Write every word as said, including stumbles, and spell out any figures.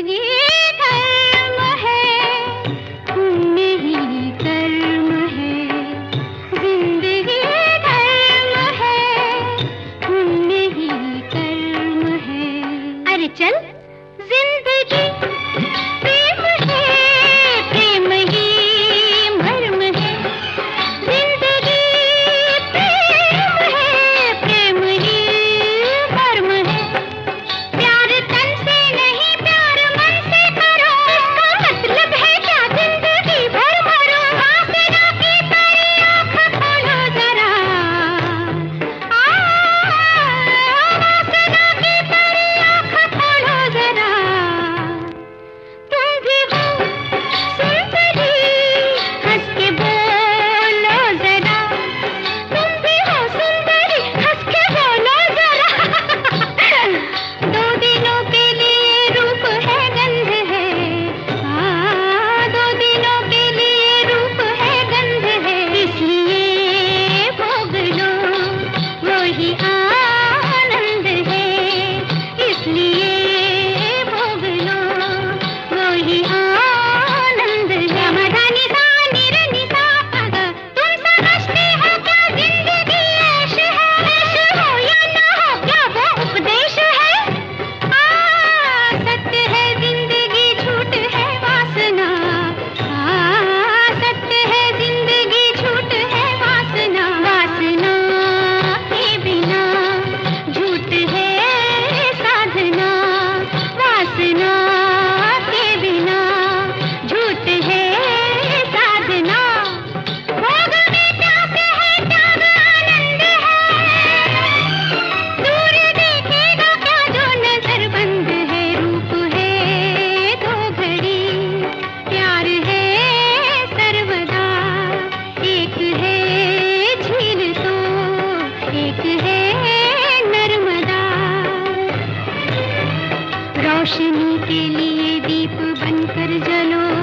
जिंदगी धर्म है, पुण्य ही कर्म है। जिंदगी धर्म है, पुण्य ही कर्म है। अरे चल जिंदगी प्रेम है, प्रेम ही मर्म है। जिंदगी प्रेम है, प्रेम ही मर्म है। प्यार तन से नहीं, प्यार मन से करो। इसका मतलब है क्या? जिंदगी भर मरो। वासना की परी आँख खोलो जरा। आ, वासना की परी आँख खोलो जरा। तुम भी हो सुंदरी, हंस के बोलो जरा। तुम भी हो सुंदरी, हंस के बोलो जरा। दो दिनों के लिए रूप है, गंध है। हाँ, दो दिनों के लिए रूप है, गंध है। इसलिए भोग लो, वही आनंद है। इसलिए भोग लो, वही आनंद है। मधानी सा निरनी सा पग, तुम समझते हो क्या जिंदगी ऐश है? ऐश हो या ना हो, क्या वो उपदेश है? आ, सत्य है जिंदगी, झूठ है वासना। आ, सत्य है जिंदगी, झूठ है वासना। वासना के बिना झूठ है साधना। वासना के बिना झूठ है साधना। भोग में प्यास है, त्याग आनंद है। दूर देखेगा क्या जो नजर बंद है? रूप है दो घड़ी, प्यार है सर्वदा। एक है झील तो एक है नर्मदा। रोशनी के लिए दीप बनकर जलो।